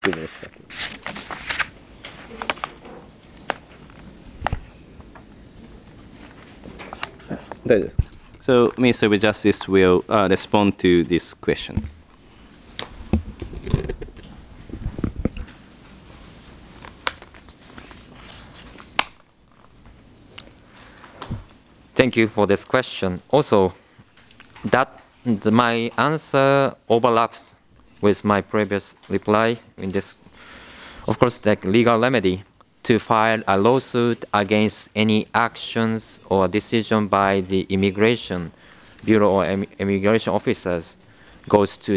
おっしゃってます。大丈夫ですか？ So, Minister of Justice will respond to this question. Thank you for this question. Also, my answer overlaps with my previous reply in this. Of course, the legal remedy to file a lawsuit against any actions or decision by the Immigration Bureau or immigration officers goes to